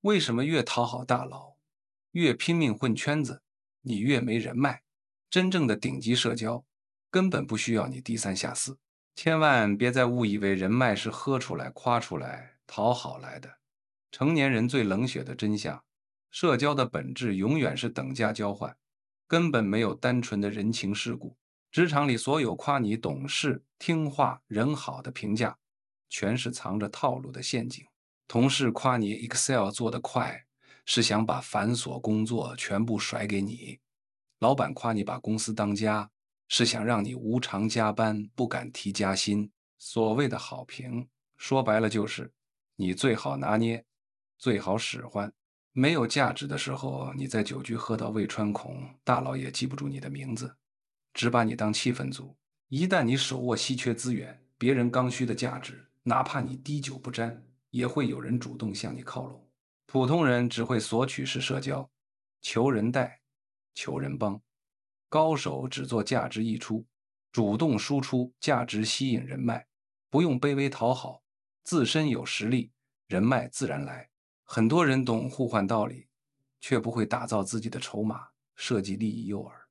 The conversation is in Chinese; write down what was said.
为什么越讨好大佬，越拼命混圈子，你越没人脉？真正的顶级社交根本不需要你低三下四，千万别再误以为人脉是喝出来、夸出来、讨好来的。成年人最冷血的真相，社交的本质永远是等价交换，根本没有单纯的人情世故。职场里所有夸你懂事、听话、人好的评价，全是藏着套路的陷阱。同事夸你 Excel 做得快，是想把繁琐工作全部甩给你；老板夸你把公司当家，是想让你无偿加班，不敢提加薪。所谓的好评，说白了就是你最好拿捏，最好使唤。没有价值的时候，你在酒局喝到胃穿孔，大佬也记不住你的名字，只把你当气氛组。一旦你手握稀缺资源，别人刚需的价值，哪怕你滴酒不沾，也会有人主动向你靠拢。普通人只会索取式社交，求人带，求人帮；高手只做价值溢出，主动输出价值吸引人脉，不用卑微讨好，自身有实力，人脉自然来。很多人懂互换道理，却不会打造自己的筹码，设计利益诱饵。